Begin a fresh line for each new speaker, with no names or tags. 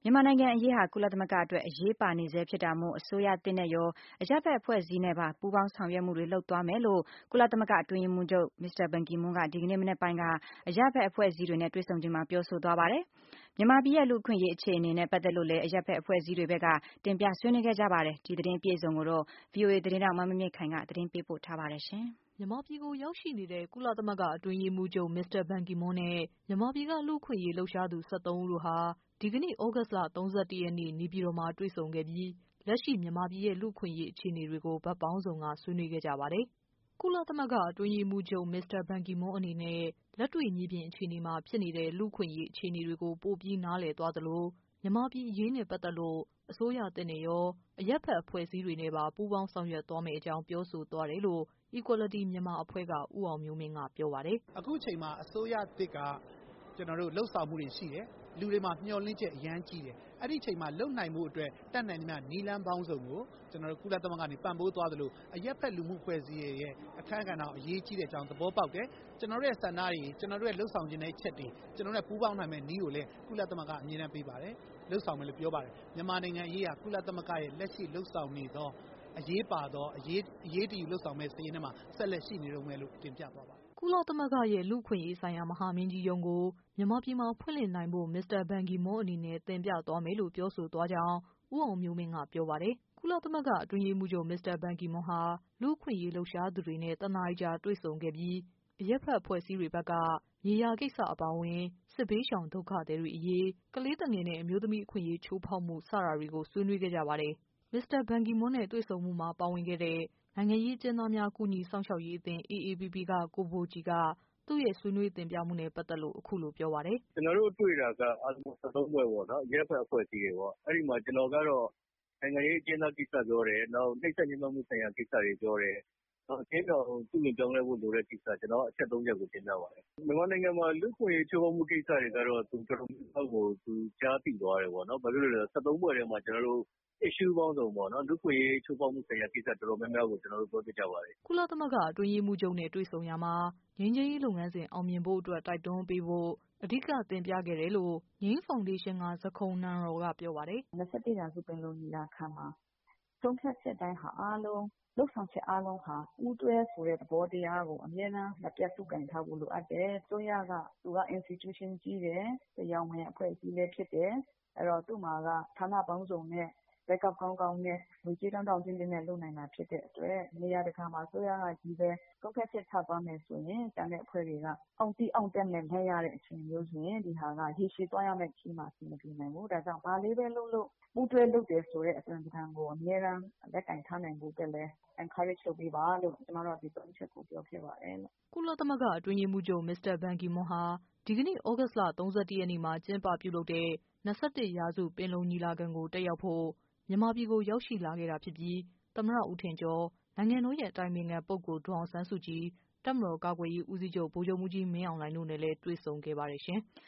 မြန်မာနိုင်ငံအရေးဟာကုလသမဂ္ဂအတွက်အရေးပါနေဆဲဖြစ်တာမို့အစိုးရသစ်နဲ့ရောအရပ်ဘက်အဖွဲ့အစည်းနဲ့ပါပူးပေါင်းဆောင်ရွက်မှုတွေလုပ်သွားမယ်လို့ကုလသမဂ္ဂအတွင်းရေးမှူးချုပ်မစ္စတာဘန်ကီမွန်းကဒီကနေ့မနက်ပိုင်းကအရပ်ဘက်အဖွဲ့အစည်းတွေနဲ့တွေ့ဆုံချိန်မှာပြောဆိုသွားပါတယ်။မြန်မာပြည်ရဲ့လူ့အခွင့်အရေးအခြေအနေနဲ့ပတ်သက်လို့လည်းအရပ်ဘက်အဖွဲ့အစည်းတွေဘက်ကတင်ပြဆွေးနွေးခဲ့ကြပါတယ်။ဒီသတင်းအပြည့်အစုံကိုတော့ VOA သတင်းထောက်မမြင့်ခိုင်ကသတင်းပေးပို့ထားပါတယ်ရှင်
။မြန်မာပြည်ကိုရောက်ရှိနေတဲ့ကုလသမဂ္ဂအတွင်းရေးမှူးချုပ်မစ္စတာဘန်ကီမွန်းနဲ့မြန်မာပြည်ကလူ့အခွင့်အရေးလှုပ်ရှားသူ13ဦးတို့ဟာဒီကနေ့သြဂုတ်လ31ရက်နေ့နေပြည်တော်မှာတွေ့ဆုံခဲ့ပြီးလက်ရှိမြန်မာပြည်ရဲ့လူ့အခွင့်အရေးအခြေအနေတွေကိုဘက်ပေါင်းစုံကဆွေးနွေးခဲ့ကြပါတယ်။ကုလသမဂ္ဂအတွင်းရေးမှူးချုပ်မစ္စတာဘန်ကီမွန်းအနေနဲ့လက်တွေ့မြေပြင်အခြေအနေမှာဖြစ်နေတဲ့လူ့အခွင့်အရေးအခြေအနေတွေကိုပိုပြီးနားလည်သွားသလိုမြန်မာပြည်အရေးနဲ့ပတ်သက်လို့အစိုးရသစ်နဲ့ရောအရပ်ဘက်အဖွဲ့အစည်းတွေနဲ့ပါပူးပေါင်းဆောင်ရွက်သွားမယ့်အကြောင်းပြောဆိုသွားတယ်လို့ Equality Myanmar အဖွဲ့ကဦးအောင်မျိုးမင်းကပြောပါတယ်
။အခုချိန်မှာအစိုးရသစ်ကကျွန်တော်တို့လှုပ်ဆောင်မှုတွေရှိတယ်။လူတွေမှာမျှော်လင့်ချက်အရန်ကြီးတယ်။အဲ့ဒီချိန်မှာလုံနိုင်မှုအတွက်တတ်နိုင်သမျှနီလန်းပေါင်းစုံကိုကျွန်တော်တို့ကုလသမဂ္ဂကနေပံ့ပိုးသွားသလိုအရက်ဖက်လူမှုဖွဲ့စည်းရဲ့အခမ်းကဏ္ဍအရေးကြီးတဲ့အကြောင်းသဘောပေါက်တယ်။ကျွန်တော်တို့ရဲ့စံနာတွေကျွန်တော်တို့ရဲ့လှုပ်ဆောင်ခြင်းတဲ့ချက်တွေကျွန်တော်တို့ပူးပေါင်းနိုင်မဲ့နည်းကိုလည်းကုလသမဂ္ဂအမြဲတမ်းပေးပါတယ်။လှုပ်ဆောင်မယ်လို့ပြောပါတယ်။မြန်မာနိုင်ငံအရေးဟာကုလသမဂ္ဂရဲ့လက်ရှိလှုပ်ဆောင်နေသောအရေးပါသောအရေးတည်လှုပ်ဆောင်မဲ့စည်ရင်းထဲမှာဆက်လက်ရှိနေတော့မယ်လို့တင်ပြသွားပါတယ်
။ကုလသမဂ္ဂရဲ့လူ့အခွင့်အရေးဆိုင်ရာမဟာမင်းကြီးရုံးကိုမြန်မာပြည်မှာဖွင့်လှစ်နိုင်ဖို့မစ္စတာဘန်ကီမွန်းအနေနဲ့တင်ပြသွားမယ်လို့ပြောဆိုသွားကြောင်းဦးအောင်မျိုးမင်းကပြောပါတယ်။ကုလသမဂ္ဂအတွင်းရေးမှူးချုပ်မစ္စတာဘန်ကီမွန်းဟာလူ့အခွင့်အရေးလှုပ်ရှားသူတွေနဲ့တနားရီကြာတွေ့ဆုံခဲ့ပြီးအရပ်ဘက်အဖွဲ့အစည်းတွေဘက်ကမြေယာကိစ္စအပါအဝင်စစ်ဘေးရှောင်ဒုက္ခသည်တွေအရေးကလေးသူငယ်နဲ့အမျိုးသမီးအခွင့်အရေးချိုးဖောက်မှုစတာတွေကိုဆွေးနွေးခဲ့ကြပါတယ်။မစ္စတာဘန်ကီမွန်းနဲ့တွေ့ဆုံမှုမှာပါဝင်ခဲ့တဲ့နိုင်ငံရေးအကျဉ်းသားများကူညီစောင့်ရှောက်ရေးအသင်း AAPP ကကိုဘိုကြည်ကသူ့ရဲ့ဆွေးနွေးတင်ပြမှုနဲ့ပတ်သက်လို့အခုလိုပြောပါတယ်
။ကျွန်တော်တို့တွေ့တာကအားလုံး13ဖွဲ့ပေါ့နော်ရဲဘက်အဖွဲ့အစည်းတွေပေါ့အဲ့ဒီမှာကျွန်တော်ကတော့နိုင်ငံရေးအကျဉ်းသားကိစ္စပြောတယ်နောက်နှိပ်စက်ညှဉ်းပန်းမှုဆိုင်ရာကိစ္စတွေပြောတယ်နောက်အကျဉ်းတော်ပြုပြင်ပြောင်းလဲဖို့လိုတဲ့ကိစ္စကျွန်တော်အချက်3ချက်ကိုတင်ပြပါတယ်မြန်မာနိုင်ငံမှာလူ့အခွင့်အရေးချိုးဖောက်မှုကိစ္စတွေကတော့သူတော်တော်များကိုသူကြားသိသွားတယ်ပေါ့နော်ဘာဖြစ်လို့လဲဆိုတော့13ဖွဲ့ထဲမှာကျွန်တော်တို့issue ပေါင်းစုံပေါ့နော်လူ့ခွင့်ရေးချိုးဖောက်မှုဆိုင်ရာကိစ္စတော်တော်များများကိုကျွန်တော်တို့ပြောပြကြပါတယ်
ကုလသမဂ္ဂအတွင်းရေးမှူးချုပ်နဲ့တွေ့ဆုံရမှာငြိမ်းချမ်းရေးလုပ်ငန်းစဉ်အောင်မြင်ဖို့အတွက်တိုက်တွန်းပေးဖို့အဓိကတင်ပြခဲ့တယ်လို့ငြိမ်းဖောင်ဒေးရှင်းကဇခုန်နန်ရော်ကပြောပါတယ်
21ရာစုပင်လုံညီလာခံမှာဆုံးဖြတ်ချက်တိုင်းဟာအားလုံးလှုပ်ဆောင်ချက်အားလုံးဟာပူးတွဲဆိုတဲ့သဘောတရားကိုအမြဲတမ်းမပြတ်စုကင်ထားဖို့လိုအပ်တယ်။ဆိုရကသူက institution ကြီးတယ်။တရားဝင်အဖွဲ့အစည်းလည်းဖြစ်တယ်။အဲ့တော့သူ့မှာကဌာနပေါင်းစုံနဲ့backup ကောင်းကောင်းနဲ့လူကြီးတောင်းတောင်းတင်းတင်းနဲ့လုပ်နိုင်တာဖြစ်တဲ့အတွက်နေရာတကာမှာဆိုရကကြီးပဲဆုံးဖြတ်ချက်ချသွားမယ်ဆိုရင်တန်တဲ့အဖွဲ့တွေကအောင်တီးအောင်တက်နဲ့လဲရတဲ့အချိန်မျိုးဆိုရင်ဒီဟာကရေရှည်သွားရမယ့်ခီးမှာစီမပြေနိုင်ဘူး။ဒါကြောင့်ဘာလေးပဲလုပ်ပူးတွဲလုပ်တယ်ဆိုတဲ့အသွင်သဏ္ဍာန်ကိုအမြဲတမ်းလက်ကင်ထားနိုင်ဖို့အတွက်လည်း encourage လုပ်ပေးပါလို့ကျွန်တော်တို့ဒီ3ချက်ကိုပြောဖြစ်ပါတယ်လို့
ကုလသမဂ္ဂအတွင်းရေးမှူးချုပ်မစ္စတာဘန်ကီမွန်းဟာဒီကနေ့သြဂုတ်လ31ရက်နေ့မှာကျင်းပပြုလုပ်တဲ့21ရာစုပင်လုံညီလာခံကိုတက်ရောက်ဖို့မြန်မာပြည်ကိုရောက်ရှိလာခဲ့တာဖြစ်ပြီးသမ္မတဦးထင်ကျော်နိုင်ငံတော်ရဲ့အတိုင်ပင်ခံပုဂ္ဂိုလ်ဒေါ်အောင်ဆန်းစုကြည်တပ်မတော်ကာကွယ်ရေးဦးစီးချုပ်ဗိုလ်ချုပ်မှူးကြီးမင်းအောင်လှိုင်တို့နဲ့လည်းတွေ့ဆုံခဲ့ပါတယ်ရှင်။